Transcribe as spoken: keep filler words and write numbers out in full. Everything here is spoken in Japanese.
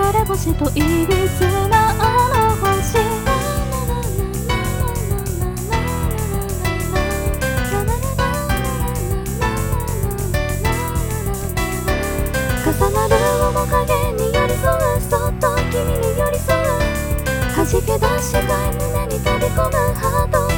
れ星といびつなあの星、重なる面影に寄り添う、そっと君に寄り添う、弾け出したい胸に飛び込むハート